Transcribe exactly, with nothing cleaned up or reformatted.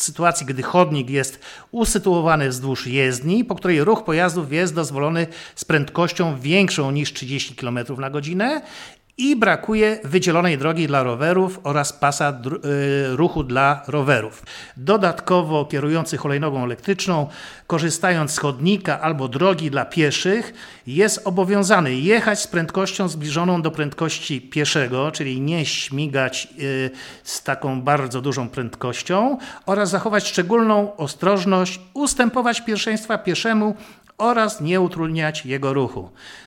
sytuacji, gdy chodnik jest usytuowany wzdłuż jezdni, po której ruch pojazdów jest dozwolony z prędkością większą niż trzydzieści kilometrów na godzinę i brakuje wydzielonej drogi dla rowerów oraz pasa dr- y, ruchu dla rowerów. Dodatkowo kierujący hulajnogą elektryczną, korzystając z chodnika albo drogi dla pieszych, jest obowiązany jechać z prędkością zbliżoną do prędkości pieszego, czyli nie śmigać y, z taką bardzo dużą prędkością oraz zachować szczególną ostrożność, ustępować pierwszeństwa pieszemu oraz nie utrudniać jego ruchu.